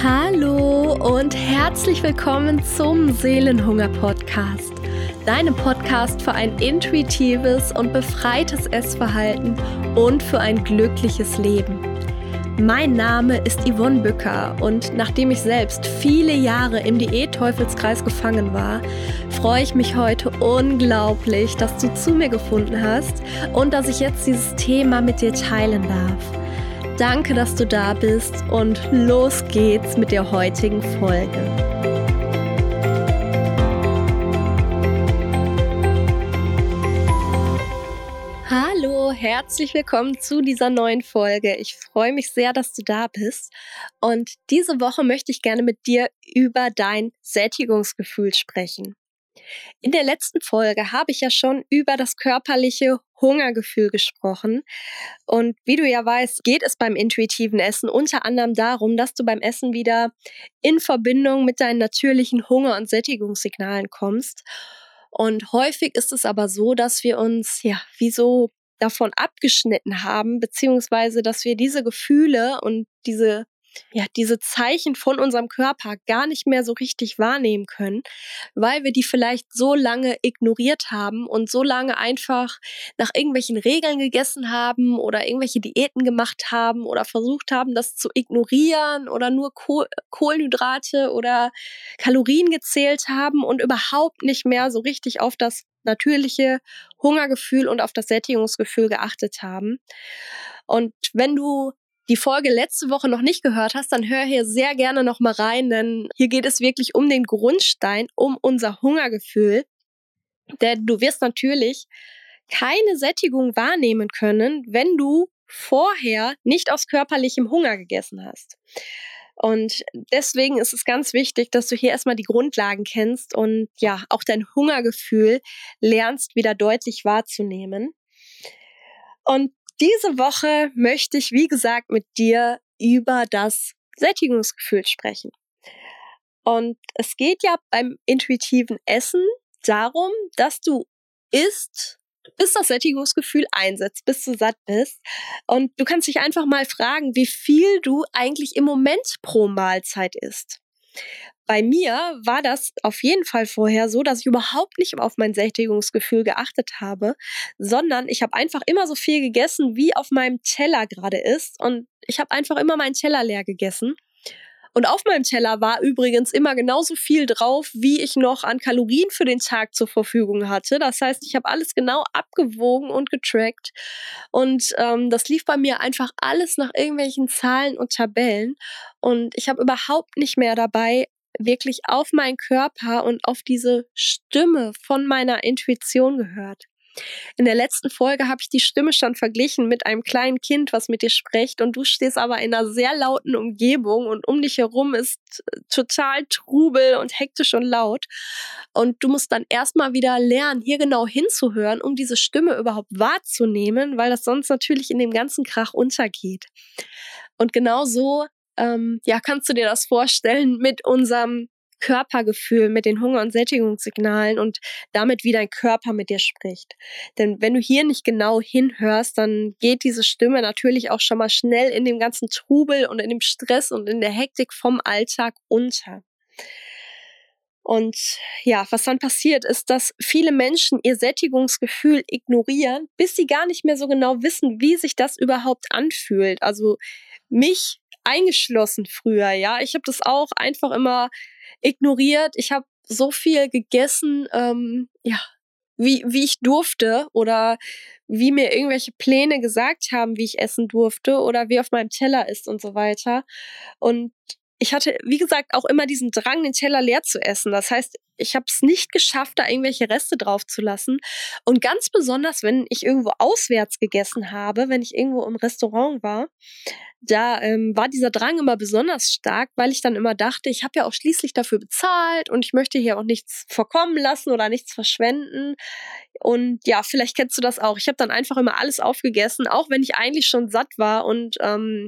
Hallo und herzlich willkommen zum Seelenhunger-Podcast, deinem Podcast für ein intuitives und befreites Essverhalten und für ein glückliches Leben. Mein Name ist Yvonne Bücker und nachdem ich selbst viele Jahre im Diät-Teufelskreis gefangen war, freue ich mich heute unglaublich, dass du zu mir gefunden hast und dass ich jetzt dieses Thema mit dir teilen darf. Danke, dass du da bist und los geht's mit der heutigen Folge. Hallo, herzlich willkommen zu dieser neuen Folge. Ich freue mich sehr, dass du da bist. Und diese Woche möchte ich gerne mit dir über dein Sättigungsgefühl sprechen. In der letzten Folge habe ich ja schon über das körperliche Hungergefühl gesprochen. Und wie du ja weißt, geht es beim intuitiven Essen unter anderem darum, dass du beim Essen wieder in Verbindung mit deinen natürlichen Hunger- und Sättigungssignalen kommst. Und häufig ist es aber so, dass wir uns wie so davon abgeschnitten haben, beziehungsweise dass wir diese Gefühle und diese Zeichen von unserem Körper gar nicht mehr so richtig wahrnehmen können, weil wir die vielleicht so lange ignoriert haben und so lange einfach nach irgendwelchen Regeln gegessen haben oder irgendwelche Diäten gemacht haben oder versucht haben, das zu ignorieren oder nur Kohlenhydrate oder Kalorien gezählt haben und überhaupt nicht mehr so richtig auf das natürliche Hungergefühl und auf das Sättigungsgefühl geachtet haben. Und wenn du die Folge letzte Woche noch nicht gehört hast, dann hör hier sehr gerne noch mal rein, denn hier geht es wirklich um den Grundstein, um unser Hungergefühl. Denn du wirst natürlich keine Sättigung wahrnehmen können, wenn du vorher nicht aus körperlichem Hunger gegessen hast. Und deswegen ist es ganz wichtig, dass du hier erstmal die Grundlagen kennst und auch dein Hungergefühl lernst, wieder deutlich wahrzunehmen. Und diese Woche möchte ich, wie gesagt, mit dir über das Sättigungsgefühl sprechen. Und es geht ja beim intuitiven Essen darum, dass du isst, bis das Sättigungsgefühl einsetzt, bis du satt bist. Und du kannst dich einfach mal fragen, wie viel du eigentlich im Moment pro Mahlzeit isst. Bei mir war das auf jeden Fall vorher so, dass ich überhaupt nicht auf mein Sättigungsgefühl geachtet habe, sondern ich habe einfach immer so viel gegessen, wie auf meinem Teller gerade ist. Und ich habe einfach immer meinen Teller leer gegessen. Und auf meinem Teller war übrigens immer genauso viel drauf, wie ich noch an Kalorien für den Tag zur Verfügung hatte. Das heißt, ich habe alles genau abgewogen und getrackt. Und das lief bei mir einfach alles nach irgendwelchen Zahlen und Tabellen. Und ich habe überhaupt nicht mehr dabei wirklich auf meinen Körper und auf diese Stimme von meiner Intuition gehört. In der letzten Folge habe ich die Stimme schon verglichen mit einem kleinen Kind, was mit dir spricht, und du stehst aber in einer sehr lauten Umgebung und um dich herum ist total Trubel und hektisch und laut. Und du musst dann erstmal wieder lernen, hier genau hinzuhören, um diese Stimme überhaupt wahrzunehmen, weil das sonst natürlich in dem ganzen Krach untergeht. Und genau so kannst du dir das vorstellen mit unserem Körpergefühl, mit den Hunger- und Sättigungssignalen und damit, wie dein Körper mit dir spricht. Denn wenn du hier nicht genau hinhörst, dann geht diese Stimme natürlich auch schon mal schnell in dem ganzen Trubel und in dem Stress und in der Hektik vom Alltag unter. Und was dann passiert, ist, dass viele Menschen ihr Sättigungsgefühl ignorieren, bis sie gar nicht mehr so genau wissen, wie sich das überhaupt anfühlt. Also mich eingeschlossen früher, ich habe das auch einfach immer ignoriert. Ich habe so viel gegessen, wie ich durfte oder wie mir irgendwelche Pläne gesagt haben, wie ich essen durfte oder wie auf meinem Teller ist und so weiter. Und ich hatte, wie gesagt, auch immer diesen Drang, den Teller leer zu essen. Das heißt, ich habe es nicht geschafft, da irgendwelche Reste drauf zu lassen. Und ganz besonders, wenn ich irgendwo auswärts gegessen habe, wenn ich irgendwo im Restaurant war, da war dieser Drang immer besonders stark, weil ich dann immer dachte, ich habe ja auch schließlich dafür bezahlt und ich möchte hier auch nichts verkommen lassen oder nichts verschwenden. Und vielleicht kennst du das auch. Ich habe dann einfach immer alles aufgegessen, auch wenn ich eigentlich schon satt war. Und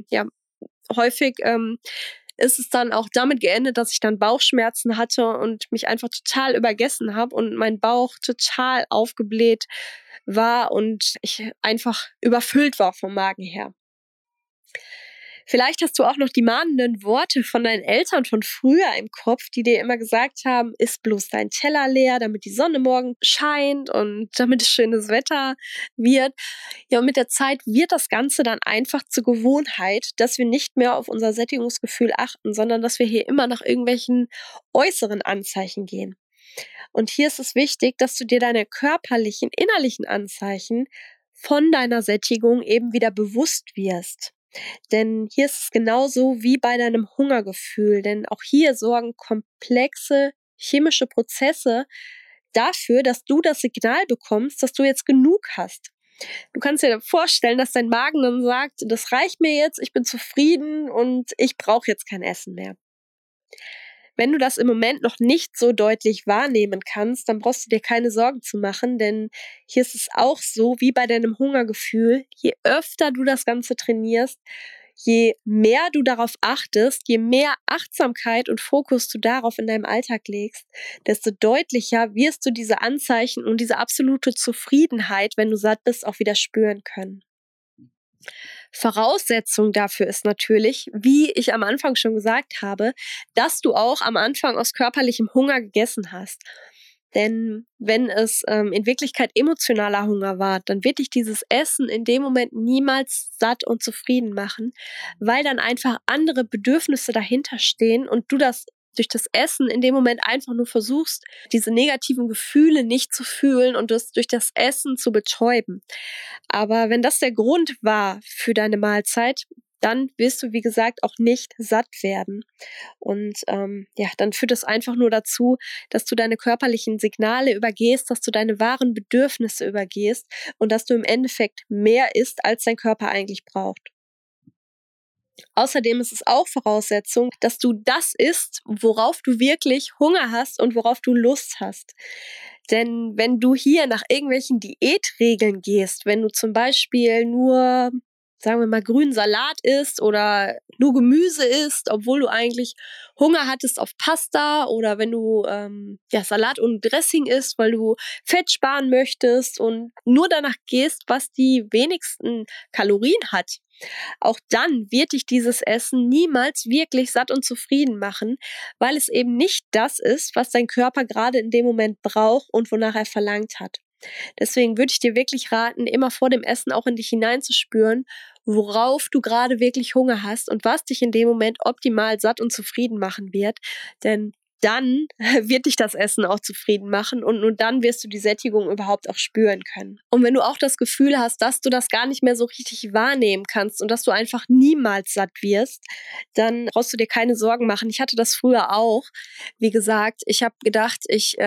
häufig ist es dann auch damit geendet, dass ich dann Bauchschmerzen hatte und mich einfach total übergessen habe und mein Bauch total aufgebläht war und ich einfach überfüllt war vom Magen her. Vielleicht hast du auch noch die mahnenden Worte von deinen Eltern von früher im Kopf, die dir immer gesagt haben, iss bloß dein Teller leer, damit die Sonne morgen scheint und damit es schönes Wetter wird. Ja, und mit der Zeit wird das Ganze dann einfach zur Gewohnheit, dass wir nicht mehr auf unser Sättigungsgefühl achten, sondern dass wir hier immer nach irgendwelchen äußeren Anzeichen gehen. Und hier ist es wichtig, dass du dir deine körperlichen, innerlichen Anzeichen von deiner Sättigung eben wieder bewusst wirst. Denn hier ist es genauso wie bei deinem Hungergefühl, denn auch hier sorgen komplexe chemische Prozesse dafür, dass du das Signal bekommst, dass du jetzt genug hast. Du kannst dir vorstellen, dass dein Magen dann sagt, das reicht mir jetzt, ich bin zufrieden und ich brauche jetzt kein Essen mehr. Wenn du das im Moment noch nicht so deutlich wahrnehmen kannst, dann brauchst du dir keine Sorgen zu machen, denn hier ist es auch so wie bei deinem Hungergefühl, je öfter du das Ganze trainierst, je mehr du darauf achtest, je mehr Achtsamkeit und Fokus du darauf in deinem Alltag legst, desto deutlicher wirst du diese Anzeichen und diese absolute Zufriedenheit, wenn du satt bist, auch wieder spüren können. Voraussetzung dafür ist natürlich, wie ich am Anfang schon gesagt habe, dass du auch am Anfang aus körperlichem Hunger gegessen hast. Denn wenn es in Wirklichkeit emotionaler Hunger war, dann wird dich dieses Essen in dem Moment niemals satt und zufrieden machen, weil dann einfach andere Bedürfnisse dahinter stehen und du das durch das Essen in dem Moment einfach nur versuchst, diese negativen Gefühle nicht zu fühlen und das durch das Essen zu betäuben. Aber wenn das der Grund war für deine Mahlzeit, dann wirst du, wie gesagt, auch nicht satt werden. Und ja, dann führt es einfach nur dazu, dass du deine körperlichen Signale übergehst, dass du deine wahren Bedürfnisse übergehst und dass du im Endeffekt mehr isst, als dein Körper eigentlich braucht. Außerdem ist es auch Voraussetzung, dass du das isst, worauf du wirklich Hunger hast und worauf du Lust hast. Denn wenn du hier nach irgendwelchen Diätregeln gehst, wenn du zum Beispiel nur, sagen wir mal, grünen Salat isst oder nur Gemüse isst, obwohl du eigentlich Hunger hattest auf Pasta, oder wenn du Salat und Dressing isst, weil du Fett sparen möchtest und nur danach gehst, was die wenigsten Kalorien hat, auch dann wird dich dieses Essen niemals wirklich satt und zufrieden machen, weil es eben nicht das ist, was dein Körper gerade in dem Moment braucht und wonach er verlangt hat. Deswegen würde ich dir wirklich raten, immer vor dem Essen auch in dich hineinzuspüren, worauf du gerade wirklich Hunger hast und was dich in dem Moment optimal satt und zufrieden machen wird. Denn dann wird dich das Essen auch zufrieden machen und nur dann wirst du die Sättigung überhaupt auch spüren können. Und wenn du auch das Gefühl hast, dass du das gar nicht mehr so richtig wahrnehmen kannst und dass du einfach niemals satt wirst, dann brauchst du dir keine Sorgen machen. Ich hatte das früher auch. Wie gesagt, ich habe gedacht,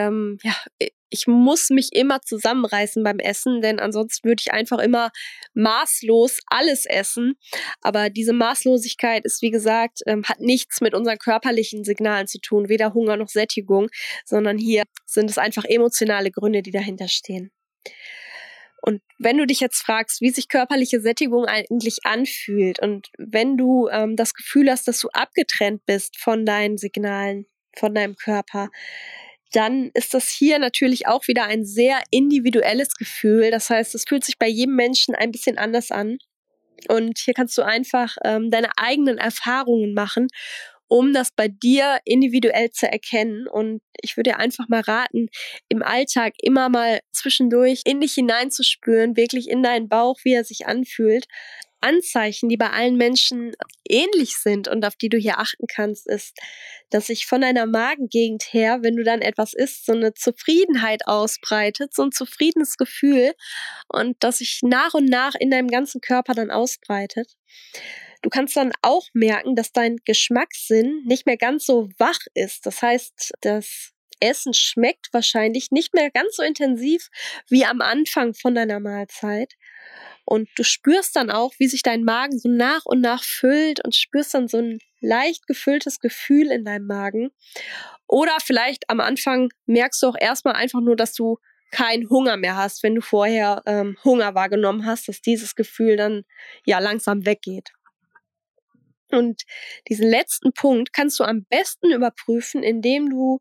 ich muss mich immer zusammenreißen beim Essen, denn ansonsten würde ich einfach immer maßlos alles essen. Aber diese Maßlosigkeit ist, wie gesagt, hat nichts mit unseren körperlichen Signalen zu tun, weder Hunger noch Sättigung, sondern hier sind es einfach emotionale Gründe, die dahinter stehen. Und wenn du dich jetzt fragst, wie sich körperliche Sättigung eigentlich anfühlt und wenn du das Gefühl hast, dass du abgetrennt bist von deinen Signalen, von deinem Körper, dann ist das hier natürlich auch wieder ein sehr individuelles Gefühl. Das heißt, es fühlt sich bei jedem Menschen ein bisschen anders an. Und hier kannst du einfach deine eigenen Erfahrungen machen, um das bei dir individuell zu erkennen. Und ich würde dir einfach mal raten, im Alltag immer mal zwischendurch in dich hineinzuspüren, wirklich in deinen Bauch, wie er sich anfühlt. Anzeichen, die bei allen Menschen ähnlich sind und auf die du hier achten kannst, ist, dass sich von deiner Magengegend her, wenn du dann etwas isst, so eine Zufriedenheit ausbreitet, so ein zufriedenes Gefühl, und das sich nach und nach in deinem ganzen Körper dann ausbreitet. Du kannst dann auch merken, dass dein Geschmackssinn nicht mehr ganz so wach ist. Das heißt, das Essen schmeckt wahrscheinlich nicht mehr ganz so intensiv wie am Anfang von deiner Mahlzeit. Und du spürst dann auch, wie sich dein Magen so nach und nach füllt und spürst dann so ein leicht gefülltes Gefühl in deinem Magen. Oder vielleicht am Anfang merkst du auch erstmal einfach nur, dass du keinen Hunger mehr hast, wenn du vorher Hunger wahrgenommen hast, dass dieses Gefühl dann ja langsam weggeht. Und diesen letzten Punkt kannst du am besten überprüfen, indem du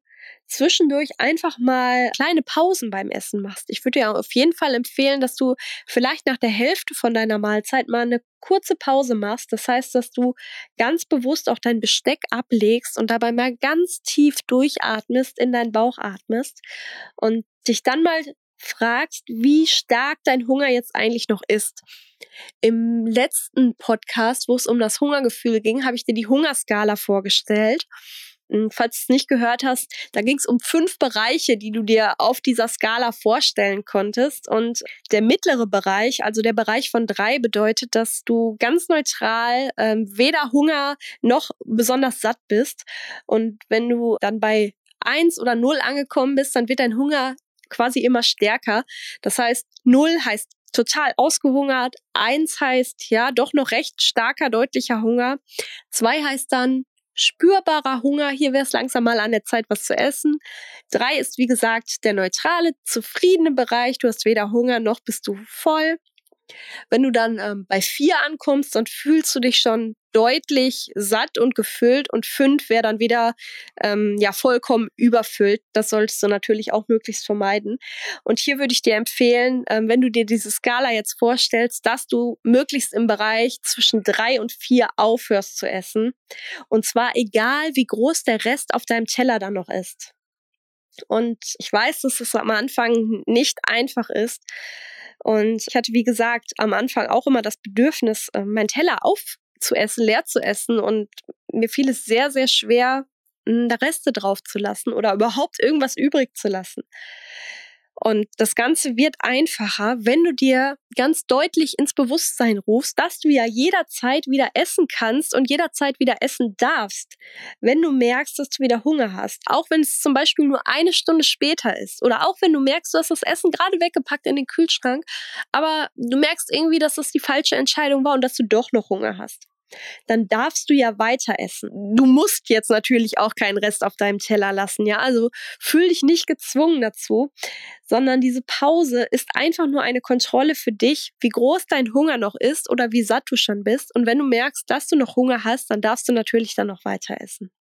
zwischendurch einfach mal kleine Pausen beim Essen machst. Ich würde dir auf jeden Fall empfehlen, dass du vielleicht nach der Hälfte von deiner Mahlzeit mal eine kurze Pause machst. Das heißt, dass du ganz bewusst auch dein Besteck ablegst und dabei mal ganz tief durchatmest, in deinen Bauch atmest und dich dann mal fragst, wie stark dein Hunger jetzt eigentlich noch ist. Im letzten Podcast, wo es um das Hungergefühl ging, habe ich dir die Hungerskala vorgestellt. Falls du es nicht gehört hast, da ging es um 5 Bereiche, die du dir auf dieser Skala vorstellen konntest. Und der mittlere Bereich, also der Bereich von 3, bedeutet, dass du ganz neutral weder Hunger noch besonders satt bist. Und wenn du dann bei 1 oder 0 angekommen bist, dann wird dein Hunger quasi immer stärker. Das heißt, 0 heißt total ausgehungert, 1 heißt ja doch noch recht starker, deutlicher Hunger, 2 heißt dann spürbarer Hunger, hier wäre es langsam mal an der Zeit, was zu essen. 3 ist, wie gesagt, der neutrale, zufriedene Bereich, du hast weder Hunger noch bist du voll. Wenn du dann bei 4 ankommst, dann fühlst du dich schon deutlich satt und gefüllt und 5 wäre dann wieder vollkommen überfüllt. Das solltest du natürlich auch möglichst vermeiden. Und hier würde ich dir empfehlen, wenn du dir diese Skala jetzt vorstellst, dass du möglichst im Bereich zwischen 3 und 4 aufhörst zu essen. Und zwar egal, wie groß der Rest auf deinem Teller dann noch ist. Und ich weiß, dass es am Anfang nicht einfach ist. Und ich hatte, wie gesagt, am Anfang auch immer das Bedürfnis, meinen Teller aufzuessen, leer zu essen. Und mir fiel es sehr, sehr schwer, da Reste drauf zu lassen oder überhaupt irgendwas übrig zu lassen. Und das Ganze wird einfacher, wenn du dir ganz deutlich ins Bewusstsein rufst, dass du ja jederzeit wieder essen kannst und jederzeit wieder essen darfst, wenn du merkst, dass du wieder Hunger hast. Auch wenn es zum Beispiel nur 1 Stunde später ist oder auch wenn du merkst, du hast das Essen gerade weggepackt in den Kühlschrank, aber du merkst irgendwie, dass das die falsche Entscheidung war und dass du doch noch Hunger hast. Dann darfst du ja weiter essen. Du musst jetzt natürlich auch keinen Rest auf deinem Teller lassen, ja? Also fühl dich nicht gezwungen dazu, sondern diese Pause ist einfach nur eine Kontrolle für dich, wie groß dein Hunger noch ist oder wie satt du schon bist. Und wenn du merkst, dass du noch Hunger hast, dann darfst du natürlich dann noch weiter essen.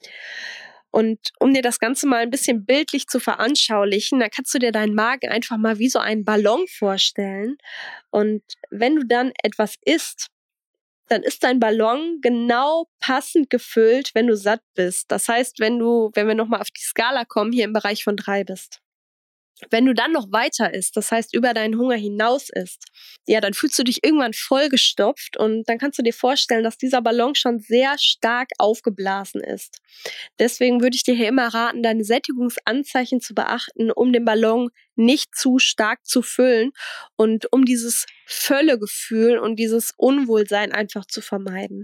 Und um dir das Ganze mal ein bisschen bildlich zu veranschaulichen, dann kannst du dir deinen Magen einfach mal wie so einen Ballon vorstellen. Und wenn du dann etwas isst, dann ist dein Ballon genau passend gefüllt, wenn du satt bist. Das heißt, wenn wir nochmal auf die Skala kommen, hier im Bereich von 3 bist. Wenn du dann noch weiter isst, das heißt über deinen Hunger hinaus isst, ja, dann fühlst du dich irgendwann vollgestopft und dann kannst du dir vorstellen, dass dieser Ballon schon sehr stark aufgeblasen ist. Deswegen würde ich dir hier immer raten, deine Sättigungsanzeichen zu beachten, um den Ballon nicht zu stark zu füllen und um dieses Völlegefühl und dieses Unwohlsein einfach zu vermeiden.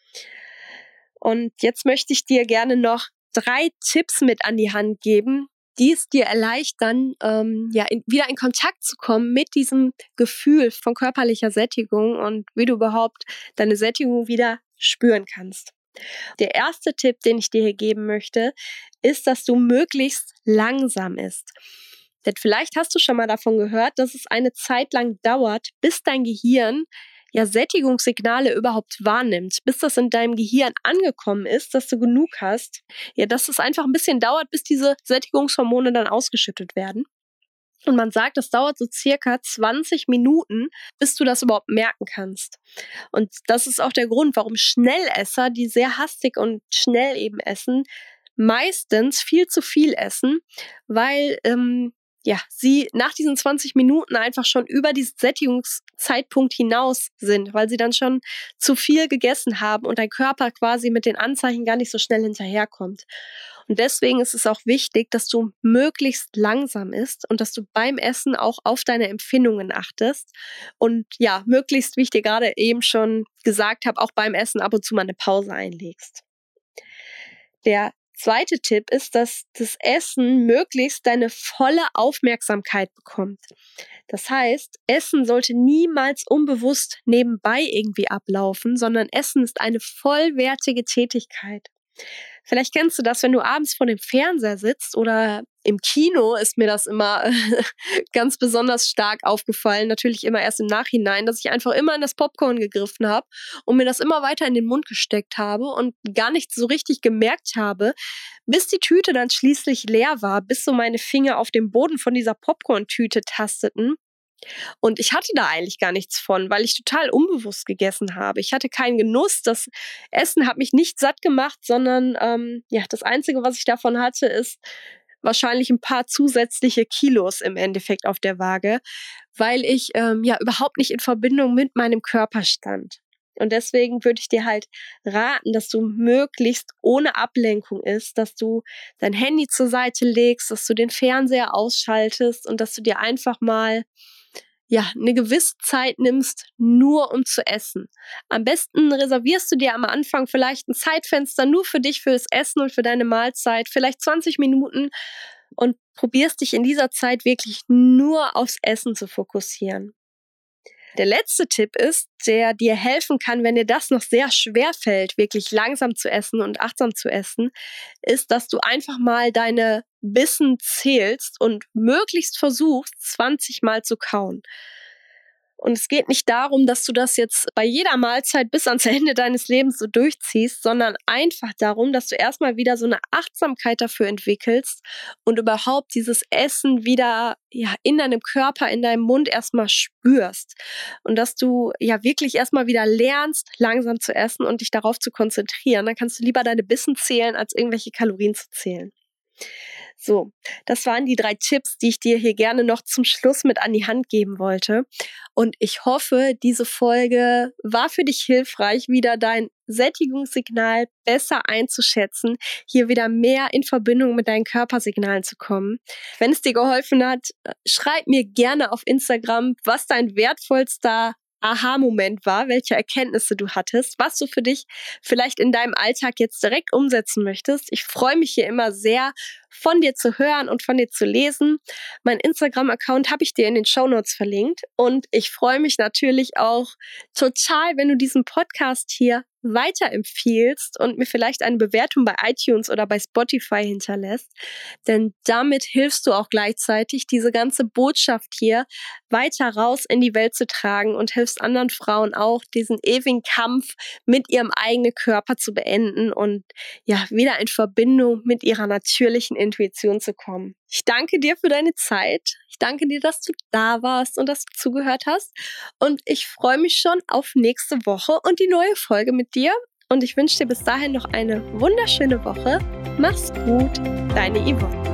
Und jetzt möchte ich dir gerne noch 3 Tipps mit an die Hand geben, die es dir erleichtern, wieder in Kontakt zu kommen mit diesem Gefühl von körperlicher Sättigung und wie du überhaupt deine Sättigung wieder spüren kannst. Der erste Tipp, den ich dir hier geben möchte, ist, dass du möglichst langsam isst. Denn vielleicht hast du schon mal davon gehört, dass es eine Zeit lang dauert, bis dein Gehirn Sättigungssignale überhaupt wahrnimmt, bis das in deinem Gehirn angekommen ist, dass du genug hast, dass es einfach ein bisschen dauert, bis diese Sättigungshormone dann ausgeschüttet werden. Und man sagt, das dauert so circa 20 Minuten, bis du das überhaupt merken kannst. Und das ist auch der Grund, warum Schnellesser, die sehr hastig und schnell eben essen, meistens viel zu viel essen, weil sie nach diesen 20 Minuten einfach schon über diesen Sättigungszeitpunkt hinaus sind, weil sie dann schon zu viel gegessen haben und dein Körper quasi mit den Anzeichen gar nicht so schnell hinterherkommt. Und deswegen ist es auch wichtig, dass du möglichst langsam isst und dass du beim Essen auch auf deine Empfindungen achtest und ja, möglichst, wie ich dir gerade eben schon gesagt habe, auch beim Essen ab und zu mal eine Pause einlegst. Der zweite Tipp ist, dass das Essen möglichst deine volle Aufmerksamkeit bekommt. Das heißt, Essen sollte niemals unbewusst nebenbei irgendwie ablaufen, sondern Essen ist eine vollwertige Tätigkeit. Vielleicht kennst du das, wenn du abends vor dem Fernseher sitzt oder Im Kino ist mir das immer ganz besonders stark aufgefallen, natürlich immer erst im Nachhinein, dass ich einfach immer in das Popcorn gegriffen habe und mir das immer weiter in den Mund gesteckt habe und gar nicht so richtig gemerkt habe, bis die Tüte dann schließlich leer war, bis so meine Finger auf dem Boden von dieser Popcorn-Tüte tasteten. Und ich hatte da eigentlich gar nichts von, weil ich total unbewusst gegessen habe. Ich hatte keinen Genuss. Das Essen hat mich nicht satt gemacht, sondern das Einzige, was ich davon hatte, ist wahrscheinlich ein paar zusätzliche Kilos im Endeffekt auf der Waage, weil ich überhaupt nicht in Verbindung mit meinem Körper stand. Und deswegen würde ich dir halt raten, dass du möglichst ohne Ablenkung isst, dass du dein Handy zur Seite legst, dass du den Fernseher ausschaltest und dass du dir einfach mal eine gewisse Zeit nimmst, nur um zu essen. Am besten reservierst du dir am Anfang vielleicht ein Zeitfenster nur für dich, fürs Essen und für deine Mahlzeit, vielleicht 20 Minuten und probierst dich in dieser Zeit wirklich nur aufs Essen zu fokussieren. Der letzte Tipp ist, der dir helfen kann, wenn dir das noch sehr schwer fällt, wirklich langsam zu essen und achtsam zu essen, ist, dass du einfach mal deine Bissen zählst und möglichst versuchst, 20 Mal zu kauen. Und es geht nicht darum, dass du das jetzt bei jeder Mahlzeit bis ans Ende deines Lebens so durchziehst, sondern einfach darum, dass du erstmal wieder so eine Achtsamkeit dafür entwickelst und überhaupt dieses Essen wieder in deinem Körper, in deinem Mund erstmal spürst. Und dass du wirklich erstmal wieder lernst, langsam zu essen und dich darauf zu konzentrieren. Dann kannst du lieber deine Bissen zählen, als irgendwelche Kalorien zu zählen. So, das waren die 3 Tipps, die ich dir hier gerne noch zum Schluss mit an die Hand geben wollte. Und ich hoffe, diese Folge war für dich hilfreich, wieder dein Sättigungssignal besser einzuschätzen, hier wieder mehr in Verbindung mit deinen Körpersignalen zu kommen. Wenn es dir geholfen hat, schreib mir gerne auf Instagram, was dein wertvollster Aha-Moment war, welche Erkenntnisse du hattest, was du für dich vielleicht in deinem Alltag jetzt direkt umsetzen möchtest. Ich freue mich hier immer sehr, von dir zu hören und von dir zu lesen. Mein Instagram-Account habe ich dir in den Shownotes verlinkt und ich freue mich natürlich auch total, wenn du diesen Podcast hier weiterempfiehlst und mir vielleicht eine Bewertung bei iTunes oder bei Spotify hinterlässt, denn damit hilfst du auch gleichzeitig, diese ganze Botschaft hier weiter raus in die Welt zu tragen und hilfst anderen Frauen auch, diesen ewigen Kampf mit ihrem eigenen Körper zu beenden und wieder in Verbindung mit ihrer natürlichen Intuition zu kommen. Ich danke dir für deine Zeit. Ich danke dir, dass du da warst und dass du zugehört hast. Und ich freue mich schon auf nächste Woche und die neue Folge mit dir. Und ich wünsche dir bis dahin noch eine wunderschöne Woche. Mach's gut, deine Yvonne.